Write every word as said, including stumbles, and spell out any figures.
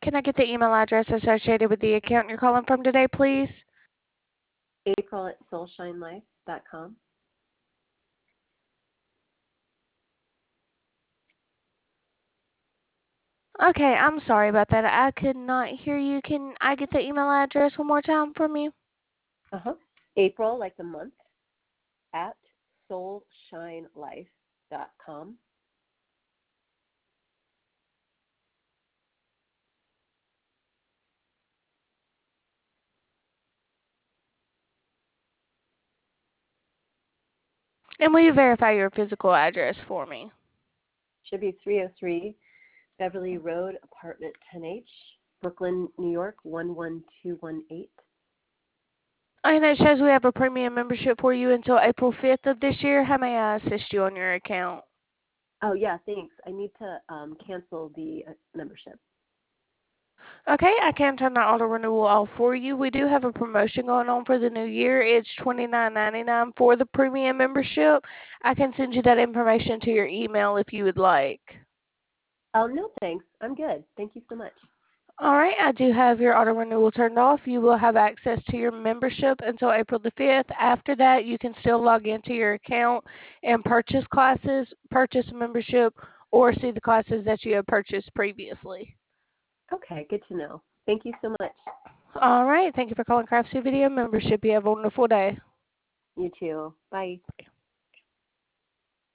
Can I get the email address associated with the account you're calling from today, please? April at soulshinelife dot com. Okay, I'm sorry about that. I could not hear you. Can I get the email address one more time from you? Uh-huh. April, like the month, at soulshinelife dot com. And will you verify your physical address for me? Should be three oh three Beverly Road, apartment ten H, Brooklyn, New York, one one two one eight. And it shows we have a premium membership for you until April fifth of this year. How may I assist you on your account? Oh, yeah, thanks. I need to um, cancel the uh, membership. Okay, I can turn that auto renewal off for you. We do have a promotion going on for the new year. It's twenty-nine ninety-nine for the premium membership. I can send you that information to your email if you would like. Oh, no, thanks. I'm good. Thank you so much. All right, I do have your auto renewal turned off. You will have access to your membership until April the fifth. After that, you can still log into your account and purchase classes, purchase a membership, or see the classes that you have purchased previously. Okay, good to know. Thank you so much. All right, thank you for calling Craftsy Video Membership. You have a wonderful day. You too. Bye.